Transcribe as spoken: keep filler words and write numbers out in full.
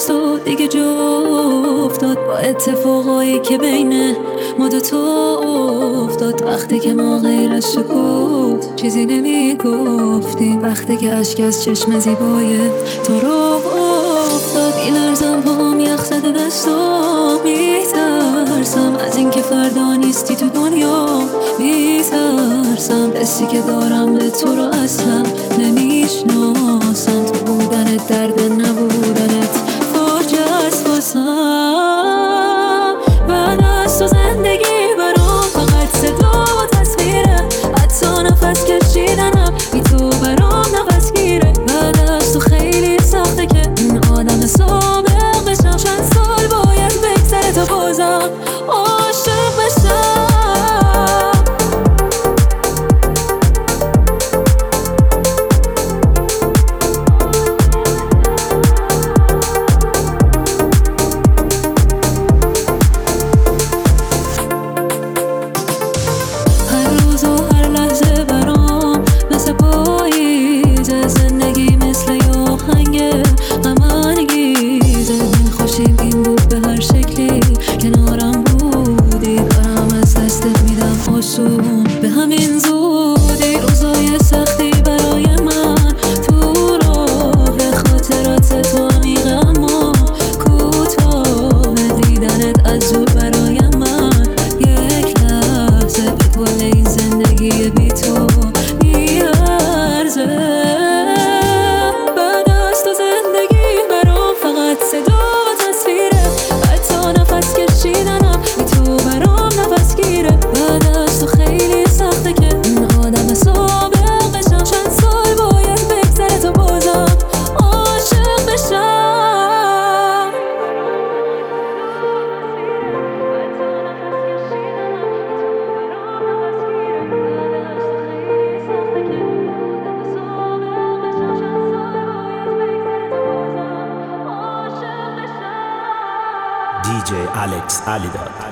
دست و دیگه جا افتاد با اتفاقایی که بین ما دوتا افتاد. وقتی که ما غیر از سکوت چیزی نمی گفتیم، وقتی که اشک از چشم زیبای تو رو افتاد. میلرزم پاهم یخ زده دستام، میترسم از این که فردا نیستی تو دنیا، میترسم حسی که دارم به تو رو اصلا نمیشناسم. تو بودنت درد نبودنت فاجعه است واسم. بعد از تو زندگی برام فقط صدا و تصویره، حتی نفس کشیدنم بی تو برام نفس گیره. بعد از تو خیلی سخته که این آدم سابق بشم، چند سال باید بگذره تا بازم عاشق بشم. به همین زودی روزای سختی برای من، تو راه خاطرات تو عمیق اما کوتاه. دیدنت از دور برای من یک لحظه به کل این زندگی بی تو میارزه. بعد از تو زندگی برام فقط صدا و تصویره، حتی نفس کشیدنم بی تو برام نفس گیره. بعد از تو خیلی سخته که این آدم سابق بشم، چند سال باید بگذره تا بازم عاشق بشم. دی جی Alex Alidad.